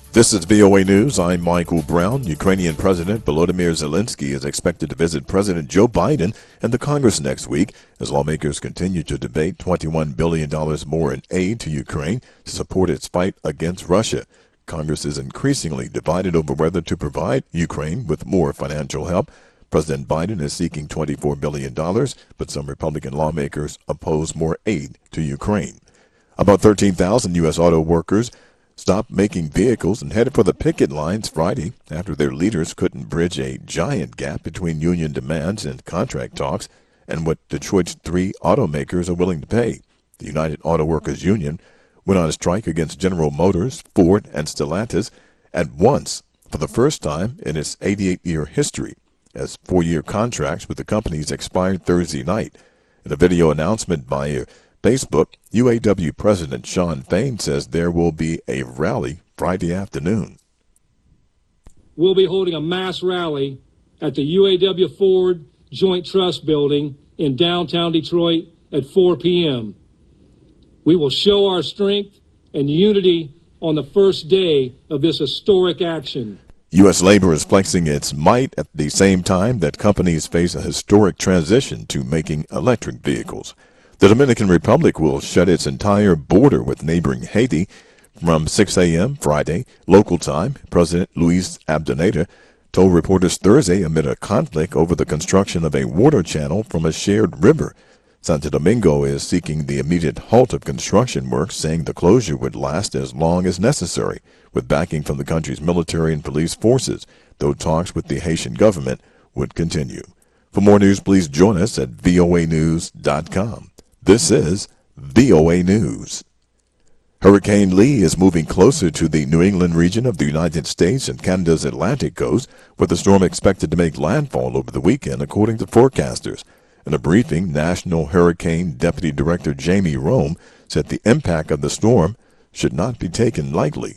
This is VOA News. I'm Michael Brown. Ukrainian President Volodymyr Zelensky is expected to visit President Joe Biden and the Congress next week as lawmakers continue to debate $21 billion more in aid to Ukraine to support its fight against Russia. Congress is increasingly divided over whether to provide Ukraine with more financial help. President Biden is seeking $24 billion, but some Republican lawmakers oppose more aid to Ukraine. About 13,000 U.S. auto workers stopped making vehicles and headed for the picket lines Friday after their leaders couldn't bridge a giant gap between union demands and contract talks and what Detroit's three automakers are willing to pay. The United Auto Workers Union went on a strike against General Motors, Ford, and Stellantis at once for the first time in its 88-year history, as 4-year contracts with the companies expired Thursday night. In a video announcement by Facebook, UAW President Shawn Fain says there will be a rally Friday afternoon. We'll be holding a mass rally at the UAW Ford Joint Trust Building in downtown Detroit at 4 p.m. We will show our strength and unity on the first day of this historic action. U.S. labor is flexing its might at the same time that companies face a historic transition to making electric vehicles. The Dominican Republic will shut its entire border with neighboring Haiti from 6 a.m. Friday, local time. President Luis Abinadar told reporters Thursday amid a conflict over the construction of a water channel from a shared river. Santo Domingo is seeking the immediate halt of construction work, saying the closure would last as long as necessary, with backing from the country's military and police forces, though talks with the Haitian government would continue. For more news, please join us at voanews.com. This is VOA News. Hurricane Lee is moving closer to the New England region of the United States and Canada's Atlantic coast, with the storm expected to make landfall over the weekend, according to forecasters. In a briefing, National Hurricane Deputy Director Jamie Rome said the impact of the storm should not be taken lightly.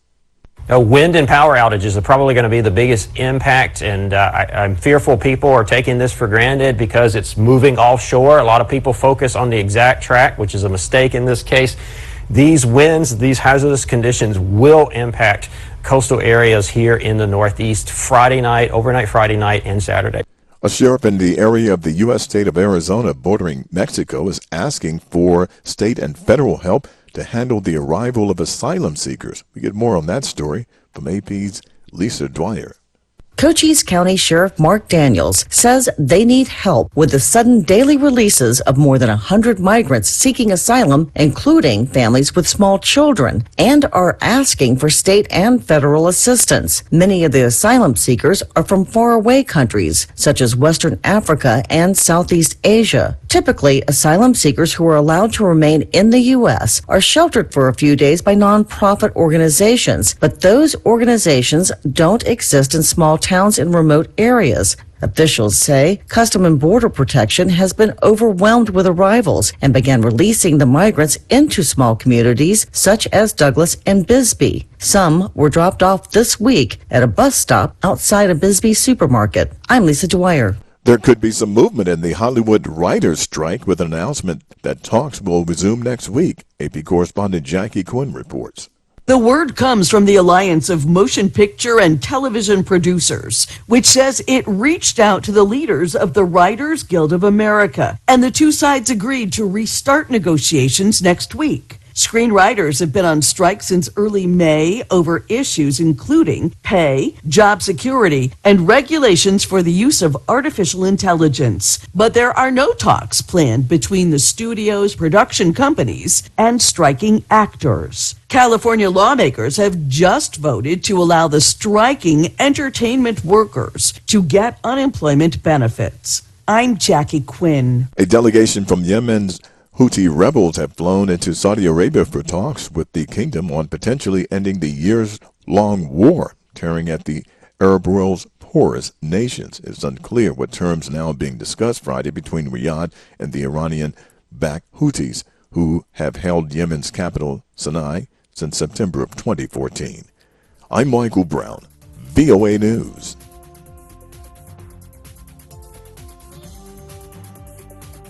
Wind and power outages are probably going to be the biggest impact, and I'm fearful people are taking this for granted because it's moving offshore. A lot of people focus on the exact track, which is a mistake in this case. These winds, these hazardous conditions will impact coastal areas here in the Northeast Friday night, overnight Friday night, and Saturday. A sheriff in the area of the U.S. state of Arizona bordering Mexico is asking for state and federal help to handle the arrival of asylum seekers. We get more on that story from AP's Lisa Dwyer. Cochise County Sheriff Mark Daniels says they need help with the sudden daily releases of more than 100 migrants seeking asylum, including families with small children, and are asking for state and federal assistance. Many of the asylum seekers are from faraway countries, such as Western Africa and Southeast Asia. Typically, asylum seekers who are allowed to remain in the U.S. are sheltered for a few days by nonprofit organizations, but those organizations don't exist in small towns in remote areas. Officials say Customs and Border Protection has been overwhelmed with arrivals and began releasing the migrants into small communities such as Douglas and Bisbee. Some were dropped off this week at a bus stop outside a Bisbee supermarket. I'm Lisa Dwyer. There could be some movement in the Hollywood writers' strike with an announcement that talks will resume next week. AP correspondent Jackie Quinn reports. The word comes from the Alliance of Motion Picture and Television Producers, which says it reached out to the leaders of the Writers Guild of America, and the two sides agreed to restart negotiations next week. Screenwriters have been on strike since early May over issues including pay, job security, and regulations for the use of artificial intelligence. But there are no talks planned between the studios, production companies, and striking actors. California lawmakers have just voted to allow the striking entertainment workers to get unemployment benefits. I'm Jackie Quinn. A delegation from Yemen's Houthi rebels have flown into Saudi Arabia for talks with the kingdom on potentially ending the years-long war tearing at the Arab world's poorest nations. It's unclear what terms now are being discussed Friday between Riyadh and the Iranian-backed Houthis, who have held Yemen's capital, Sana'a, since September of 2014. I'm Michael Brown, VOA News.